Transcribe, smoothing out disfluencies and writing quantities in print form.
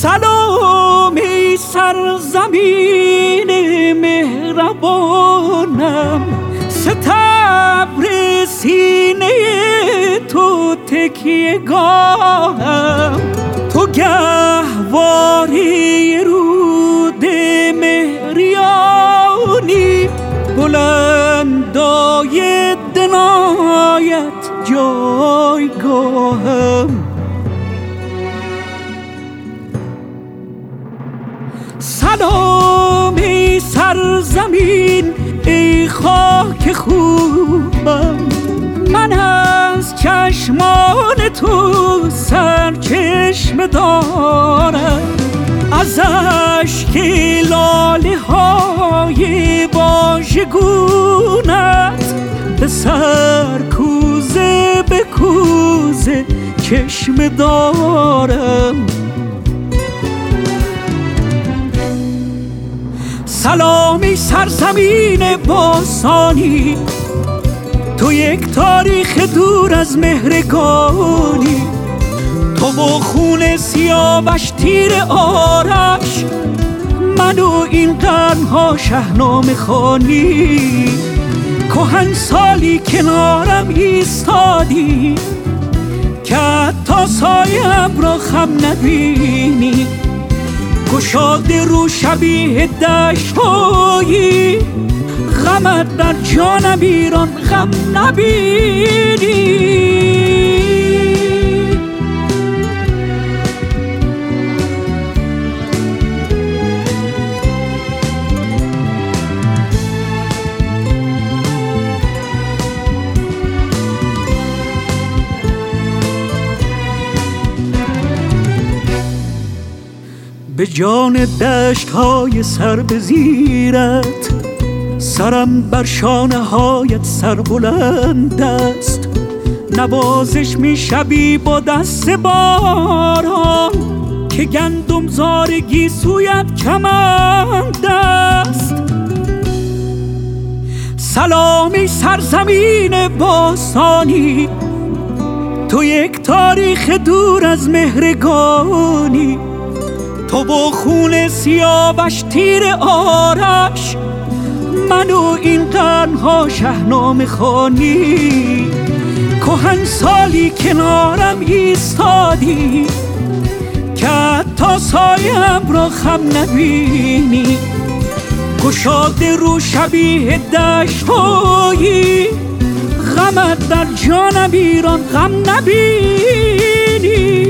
سلام ای سرزمین مهربانم، ستبر سینه تو تکیه گاهم، تو گهواره رود مهریانی، بلندای دنایت جایگاهم. سلام ای سرزمین ای خاک خوبم، من از چشمان تو سرچشمه دارم، از اشک لاله های واژگونت به سر کوزه به کوزه چشمه دارم. سلام ای سرزمین باستانی، تو یک تاریخ دور از مهرگانی، تو و خون سیاوش تیر آرش، من و این قرنها شاهنامه خوانی، کهن سالی کنارم ایستادی که حتی سایم را خم نبینی، گشاده رو شبیه دشت‌هایی، غمت در جانم ایران غم نبینی. به جان دشت‌های سر به زیرت، سرم بر شانه هایت سربلند است، نوازش می شبی با دست باران، که گندم زار گیسویت کمند است. سلام ای سرزمین باستانی، تو یک تاریخ دور از مهرگانی، تو و خون سیاوش تیر آرش، من و این قرنها شاهنامه خوانی، کهن سالی کنارم ایستادی که حتی سایم را خم نبینی، گشاده رو شبیه دشت‌هایی، غمت در جانم ایران غم نبینی.